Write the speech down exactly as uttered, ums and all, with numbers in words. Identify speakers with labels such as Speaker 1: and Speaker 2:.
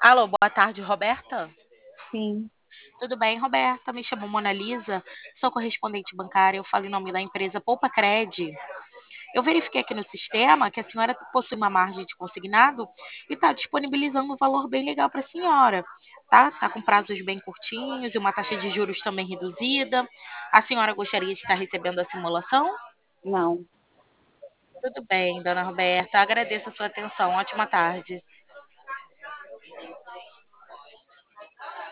Speaker 1: Alô, boa tarde, Roberta.
Speaker 2: Sim,
Speaker 1: Tudo bem, Roberta? Me chamo Mona Lisa, sou correspondente bancária. Eu falo em nome da empresa Poupa Cred. Eu verifiquei aqui no sistema que a senhora possui uma margem de consignado e está disponibilizando um valor bem legal para a senhora. Tá? Tá com prazos bem curtinhos e uma taxa de juros também reduzida. A senhora gostaria de estar recebendo a simulação?
Speaker 2: não.
Speaker 1: Tudo bem, dona Roberta. Agradeço a sua atenção. Ótima tarde.